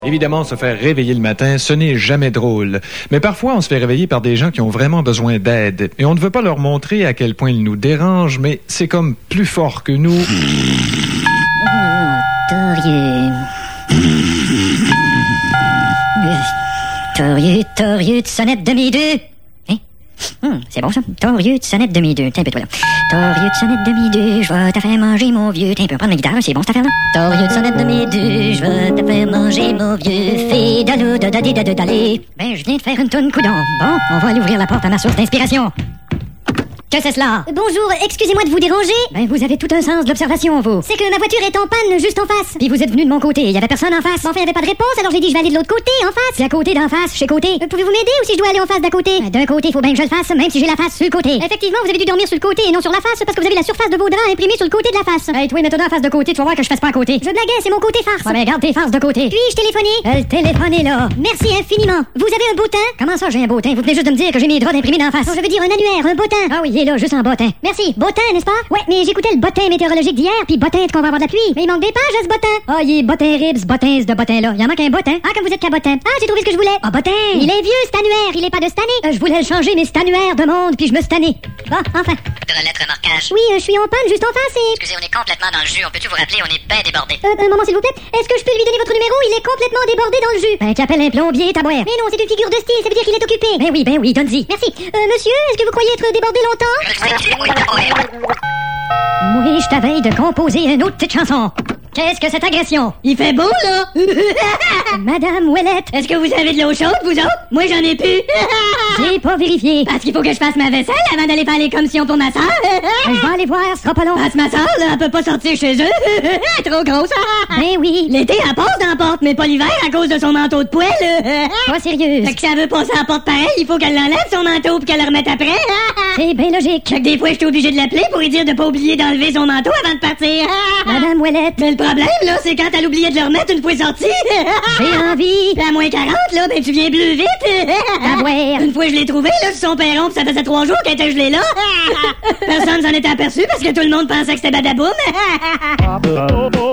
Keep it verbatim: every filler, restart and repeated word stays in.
Évidemment, se faire réveiller le matin, ce n'est jamais drôle. Mais parfois, on se fait réveiller par des gens qui ont vraiment besoin d'aide. Et on ne veut pas leur montrer à quel point ils nous dérangent, mais c'est comme plus fort que nous. Oh, torieux. Torieux, torieux de sonnette de mi-deux. Hein? Hum, c'est bon ça. Torieux de sonnette de mi-deux. Tiens un peu toi là. Torieux de sonnette de mi-deux, je vais te faire manger mon vieux. Tiens un peu, prendre ma guitare, c'est bon cette affaire là. Torieux de sonnette de mi-deux, je vais te faire manger mon vieux. Fais dalou da da di da da d'aller. Ben, je viens de faire une tonne coudon. Bon, on va aller ouvrir la porte à ma source d'inspiration. Que c'est cela? Bonjour, excusez-moi de vous déranger. Ben, vous avez tout un sens de l'observation, vous. C'est que ma voiture est en panne juste en face. Puis vous êtes venu de mon côté, il y avait personne en face. Bon, enfin, il n'y avait pas de réponse, alors j'ai dit je vais aller de l'autre côté, en face. C'est à côté, d'en face, chez côté. Euh, Pouvez-vous m'aider ou si je dois aller en face d'à côté? Ben, d'un côté, il faut bien que je le fasse, même si j'ai la face sur le côté. Effectivement, vous avez dû dormir sur le côté et non sur la face parce que vous avez la surface de vos draps imprimée sur le côté de la face. Hey, toi, mets-toi en face de côté, tu vas voir que je fasse pas à côté. Je blaguais, c'est mon côté farce. Ouais, ben, garde tes farces de côté. Puis-je téléphoner? Euh, le téléphone est là. Merci infiniment. Vous avez un bottin? Comment ça, j'ai un bottin? Vous venez juste de me dire que j'ai mes draps imprimés d'en face. Non, je veux dire un annuaire, un bottin. Ah oui, il est là, juste en bottin. Merci. Bottin, n'est-ce pas? Ouais, mais j'écoutais le bottin météorologique d'hier, puis bottin de qu'on va avoir de la pluie. Mais il manque des pages à ce bottin. Ah, il est bottin ribs, bottins de bottin là. Il en manque un bottin. Ah, comme vous êtes qu'à bottin. Ah, j'ai trouvé ce que je voulais. Ah, bottin! Il est vieux, cet annuaire. Il est pas de cette année. Euh, je voulais le changer, mais c'est annuaire de monde, puis je me stanné. Bon, enfin. Pour lettre marquage. Oui, euh, je suis en panne juste en face et... Excusez, on est complètement dans le jus. On peut-tu vous rappeler, on est bien débordé. Euh, un moment s'il vous plaît. Est-ce que je peux lui donner votre numéro? Il est complètement débordé dans le jus. Ben, qu'appelle un plombier, ta boire. Mais non, c'est une figure de style, ça veut dire qu'il est occupé. Ben oui, ben oui, donne-y. Merci. Euh, monsieur, est-ce que vous croyez être débordé longtemps? Oui, je t'avais de composer une autre petite chanson. Qu'est-ce que cette agression? Il fait beau, là! Madame Ouellette, Est-ce que vous avez de l'eau chaude, vous autres? Moi, j'en ai plus! j'ai pas vérifié. Parce qu'il faut que je fasse ma vaisselle avant d'aller faire les commissions pour ma sœur! Ben, je vais aller voir, ce sera pas long. Parce que ma sœur, là, elle peut pas sortir chez eux! Trop grosse! Ben oui. L'été, elle passe dans la porte, mais pas l'hiver à cause de son manteau de poêle! Pas sérieuse. Fait que si elle veut passer à la porte pareil, il faut qu'elle l'enlève, son manteau, puis qu'elle le remette après! C'est bien logique. Fait que des fois, je suis obligé de l'appeler pour lui dire de pas oublier d'enlever son manteau avant de partir! Madame Ouellette, Mais le problème, là, c'est quand elle oubliait de le remettre une fois sortie! j'ai envie. Puis à moins quarante, là, ben tu viens bleu vite! À boire. Une fois je l'ai trouvé, là, sur son perron, pis ça faisait trois jours qu'elle était gelée là! Personne s'en était aperçu parce que tout le monde pensait que c'était badaboum!